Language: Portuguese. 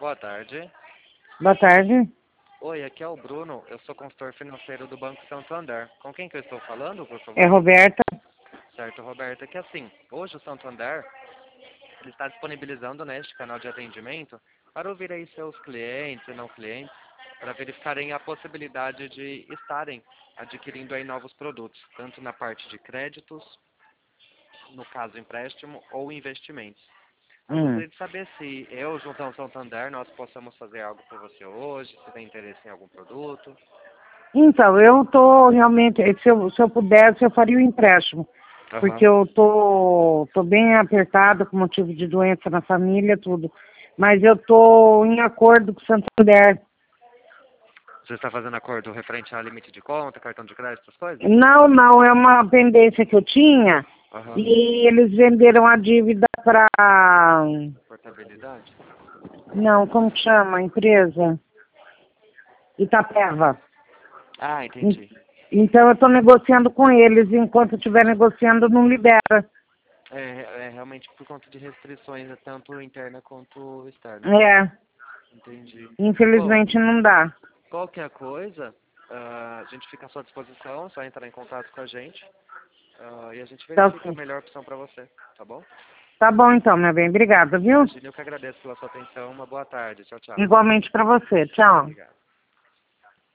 Boa tarde. Boa tarde. Oi, aqui é o Bruno. Eu sou consultor financeiro do Banco Santander. Com quem que eu estou falando, por favor? É Roberta. Certo, Roberta. Que assim, hoje o Santander ele está disponibilizando este canal de atendimento para ouvir aí seus clientes e não clientes, para verificarem a possibilidade de estarem adquirindo aí novos produtos, tanto na parte de créditos, no caso empréstimo ou investimentos. Eu gostaria de saber se eu, junto ao Santander, nós possamos fazer algo por você hoje, se tem interesse em algum produto. Então, eu tô realmente, se eu pudesse, eu faria o empréstimo. Porque eu tô bem apertada com motivo de doença na família, tudo. Mas eu tô em acordo com o Santander. Você está fazendo acordo referente a limite de conta, cartão de crédito, essas coisas? Não, é uma pendência que eu tinha e eles venderam a dívida para... Portabilidade? Não, como que chama a empresa? Itapeva. Ah, entendi. Então eu estou negociando com eles, enquanto eu estiver negociando não libera. É realmente por conta de restrições, tanto interna quanto externa. É, Entendi. infelizmente não dá. Qualquer coisa, a gente fica à sua disposição, só entrar em contato com a gente e a gente verifica a melhor opção para você, tá bom? Tá bom então, meu bem. Obrigada, viu? Eu que agradeço pela sua atenção. Uma boa tarde. Tchau, tchau. Igualmente para você. Tchau. Obrigado.